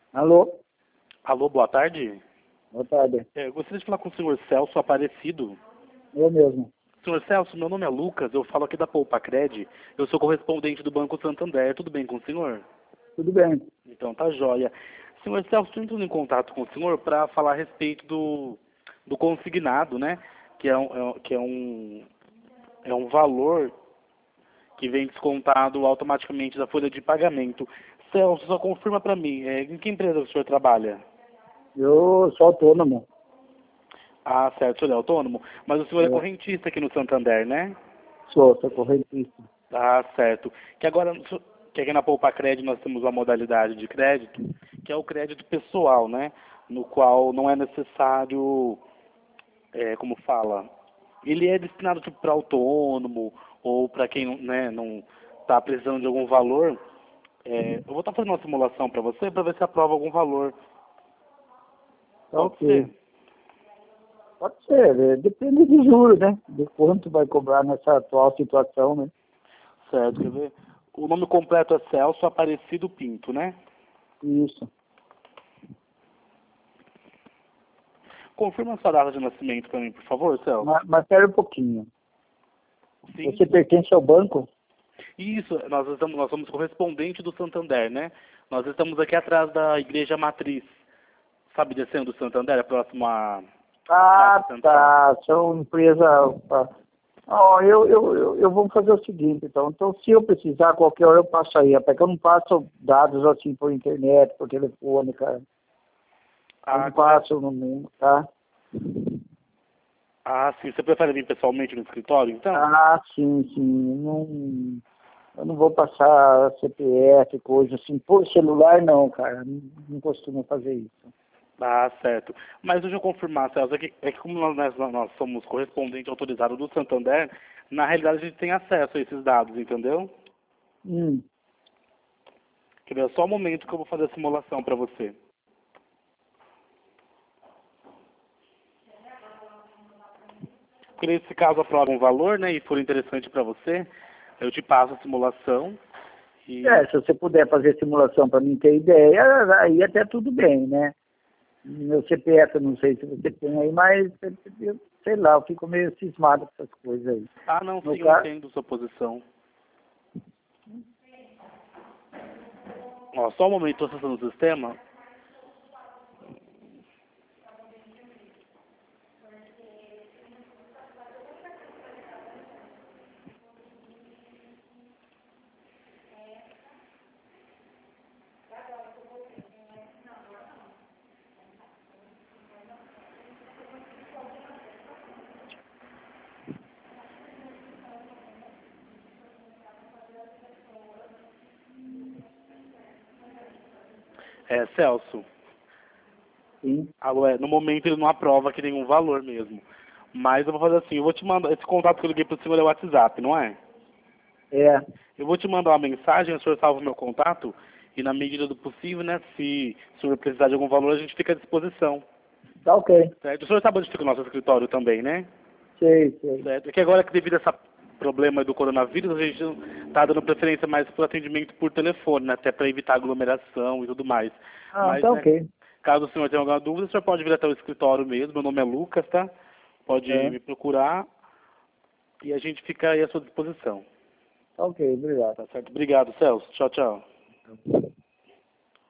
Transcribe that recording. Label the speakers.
Speaker 1: Alô?
Speaker 2: Alô, boa tarde.
Speaker 1: Boa tarde.
Speaker 2: Eu gostaria de falar com o senhor Celso Aparecido.
Speaker 1: Eu mesmo.
Speaker 2: Senhor Celso, meu nome é Lucas, eu falo aqui da Poupacred. Eu sou correspondente do Banco Santander. Tudo bem com o senhor?
Speaker 1: Tudo bem.
Speaker 2: Então tá joia. Senhor Celso, estou entrando em contato com o senhor para falar a respeito do consignado, né? Que é um valor que vem descontado automaticamente da folha de pagamento. Celso, só confirma para mim, em que empresa o senhor trabalha?
Speaker 1: Eu sou autônomo.
Speaker 2: Ah, certo, o senhor é autônomo, mas o senhor é
Speaker 1: É,
Speaker 2: correntista aqui no Santander, né?
Speaker 1: sou correntista.
Speaker 2: Ah, certo. Que aqui na Poupacred nós temos uma modalidade de crédito, que é o crédito pessoal, né? No qual não é necessário, como fala, ele é destinado tipo para autônomo ou para quem, né, não está precisando de algum valor. Eu vou estar fazendo uma simulação para você para ver se aprova algum valor.
Speaker 1: Tá
Speaker 2: Pode ser?
Speaker 1: ok. Pode ser, depende de juros, né? De quanto vai cobrar nessa atual situação, né?
Speaker 2: Certo, quer ver? O nome completo é Celso Aparecido Pinto, né?
Speaker 1: Isso.
Speaker 2: Confirma a sua data de nascimento para mim, por favor, Celso.
Speaker 1: Mas espera um pouquinho.
Speaker 2: Sim.
Speaker 1: Você pertence ao banco?
Speaker 2: Isso, nós somos correspondente do Santander, né? Nós estamos aqui atrás da Igreja Matriz. Sabe, descendo do Santander, é próximo à
Speaker 1: Ah,
Speaker 2: Praça Central.
Speaker 1: tá. São empresa. Ó, eu vou fazer o seguinte, então. Então, se eu precisar, qualquer hora eu passo aí. É porque eu não passo dados assim por internet, por telefone, cara. Eu
Speaker 2: Ah,
Speaker 1: não
Speaker 2: correto.
Speaker 1: passo no mundo, tá?
Speaker 2: Ah, sim. Você prefere vir pessoalmente no escritório, então?
Speaker 1: Ah, sim, sim. Não, eu não vou passar CPF, coisa assim. Por celular, não, cara. Não costumo fazer isso.
Speaker 2: Ah, certo. Mas deixa eu confirmar, Celso, é que como nós somos correspondente autorizado do Santander, na realidade a gente tem acesso a esses dados, entendeu?
Speaker 1: Hum,
Speaker 2: Quer ver? Só um momento que eu vou fazer a simulação para você. Porque nesse caso aprova um valor, né, e for interessante para você, eu te passo a simulação e...
Speaker 1: Se você puder fazer simulação para mim ter ideia, aí até tudo bem, né? Meu CPF, eu não sei se você tem aí, mas eu, sei lá, eu fico meio cismado com essas coisas aí.
Speaker 2: Ah, não,
Speaker 1: No
Speaker 2: sim, eu
Speaker 1: caso,
Speaker 2: entendo sua posição. Ó, só um momento, estou acessando o sistema. Celso,
Speaker 1: sim,
Speaker 2: no momento ele não aprova aqui nenhum valor mesmo. Mas eu vou fazer assim, eu vou te mandar, esse contato que eu liguei para o senhor é o WhatsApp, não é?
Speaker 1: é,
Speaker 2: Eu vou te mandar uma mensagem, o senhor salva o meu contato, e na medida do possível, né, se o senhor precisar de algum valor, a gente fica à disposição.
Speaker 1: tá ok,
Speaker 2: Certo? O senhor sabe onde fica o nosso escritório também, né?
Speaker 1: sei.
Speaker 2: Certo? É que agora, que devido a esse problema do coronavírus, a gente está dando preferência mais para o atendimento por telefone, né? Até para evitar aglomeração e tudo mais.
Speaker 1: Ah,
Speaker 2: Mas,
Speaker 1: tá
Speaker 2: né,
Speaker 1: ok,
Speaker 2: caso o senhor tenha alguma dúvida, o senhor pode vir até o escritório mesmo. Meu nome é Lucas, tá? Pode
Speaker 1: é,
Speaker 2: me procurar e a gente fica aí à sua disposição.
Speaker 1: tá ok, obrigado.
Speaker 2: Tá certo? Obrigado, Celso. Tchau, tchau.